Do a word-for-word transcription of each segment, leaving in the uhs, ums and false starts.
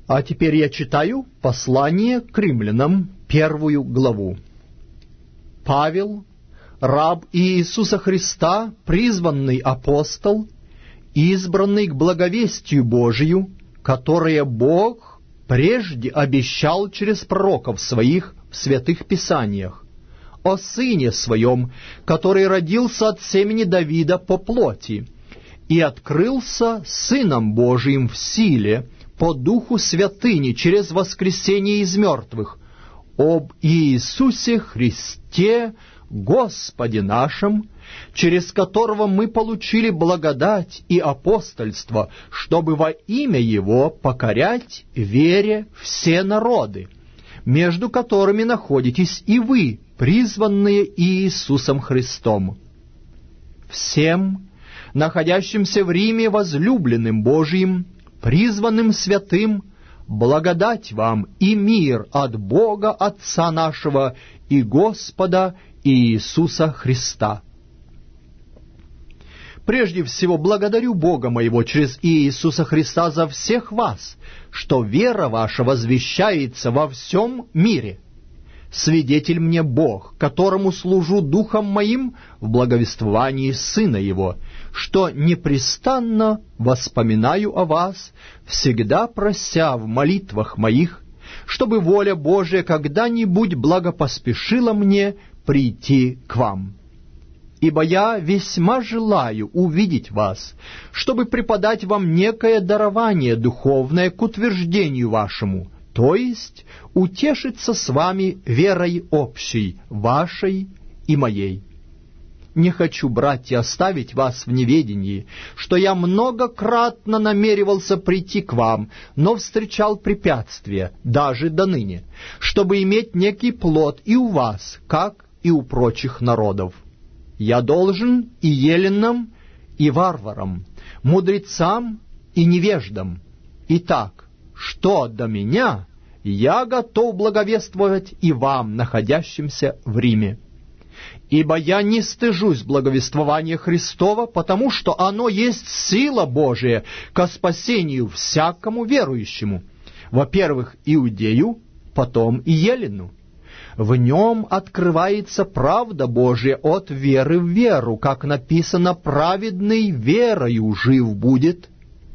А теперь я читаю послание к римлянам, первую главу. Павел, раб Иисуса Христа, призванный апостол, избранный к благовестию Божию, которое Бог прежде обещал через пророков своих в святых писаниях, о Сыне Своем, который родился от семени Давида по плоти и открылся Сыном Божиим в силе, по Духу святыни, через воскресение из мертвых, об Иисусе Христе, Господе нашем, через которого мы получили благодать и апостольство, чтобы во имя Его покорять вере все народы, между которыми находитесь и вы, призванные Иисусом Христом. Всем, находящимся в Риме, возлюбленным Божиим, призванным святым, благодать вам и мир от Бога Отца нашего и Господа Иисуса Христа. Прежде всего, благодарю Бога моего через Иисуса Христа за всех вас, что вера ваша возвещается во всем мире. Свидетель мне Бог, которому служу духом моим в благовествовании Сына Его, что непрестанно воспоминаю о вас, всегда прося в молитвах моих, чтобы воля Божия когда-нибудь благопоспешила мне прийти к вам. Ибо я весьма желаю увидеть вас, чтобы преподать вам некое дарование духовное к утверждению вашему, то есть утешиться с вами верой общей, вашей и моей. Не хочу, братья, оставить вас в неведении, что я многократно намеревался прийти к вам, но встречал препятствия, даже до ныне, чтобы иметь некий плод и у вас, как и у прочих народов. Я должен и еленам, и варварам, мудрецам и невеждам. Итак, что до меня, я готов благовествовать и вам, находящимся в Риме. Ибо я не стыжусь благовествования Христова, потому что оно есть сила Божия ко спасению всякому верующему, во-первых, иудею, потом и елену. В нем открывается правда Божия от веры в веру, как написано: «Праведный верою жив будет».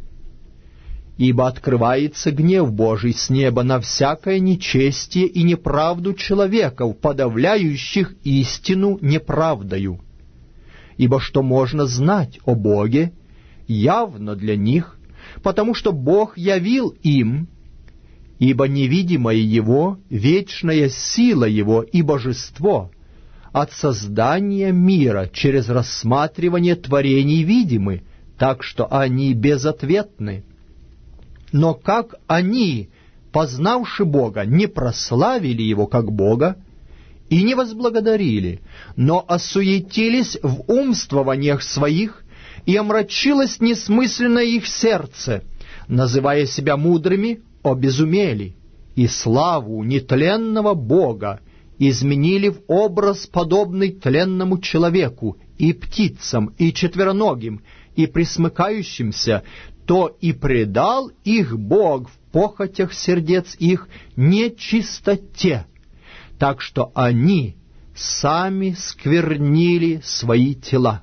Ибо открывается гнев Божий с неба на всякое нечестие и неправду человеков, подавляющих истину неправдою. Ибо что можно знать о Боге, явно для них, потому что Бог явил им, ибо невидимое Его, вечная сила Его и божество от создания мира через рассматривание творений видимы, так что они безответны. Но как они, познавши Бога, не прославили Его как Бога и не возблагодарили, но осуетились в умствованиях своих, и омрачилось несмысленное их сердце, называя себя мудрыми, обезумели, и славу нетленного Бога изменили в образ, подобный тленному человеку, и птицам, и четвероногим, и пресмыкающимся, то и предал их Бог в похотях сердец их нечистоте, так что они сами сквернили свои тела.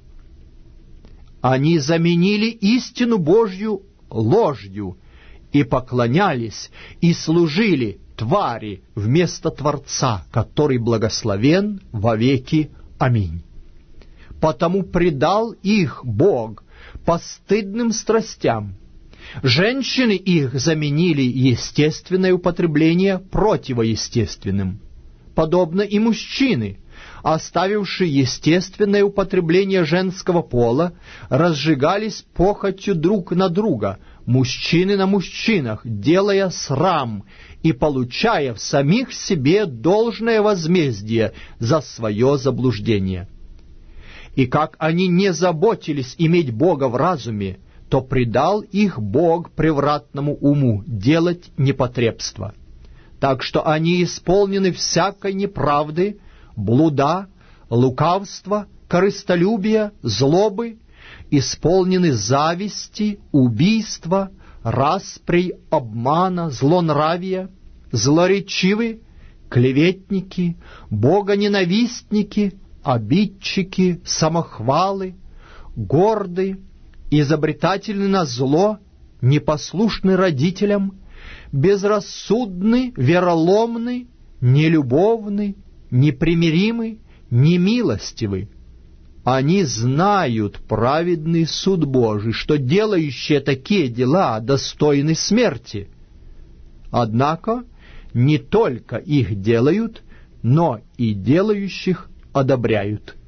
Они заменили истину Божью ложью, и поклонялись, и служили твари вместо Творца, который благословен вовеки. Аминь. Потому предал их Бог постыдным страстям. Женщины их заменили естественное употребление противоестественным. Подобно и мужчины, оставившие естественное употребление женского пола, разжигались похотью друг на друга, мужчины на мужчинах, делая срам и получая в самих себе должное возмездие за свое заблуждение. И как они не заботились иметь Бога в разуме, то предал их Бог превратному уму делать непотребство. Так что они исполнены всякой неправды, блуда, лукавства, корыстолюбия, злобы, исполнены зависти, убийства, расприй, обмана, злонравия, злоречивы, клеветники, богоненавистники, обидчики, самохвалы, горды, изобретательны на зло, непослушны родителям, безрассудны, вероломны, нелюбовны, непримиримы, немилостивы. Они знают праведный суд Божий, что делающие такие дела достойны смерти. Однако не только их делают, но и делающих одобряют.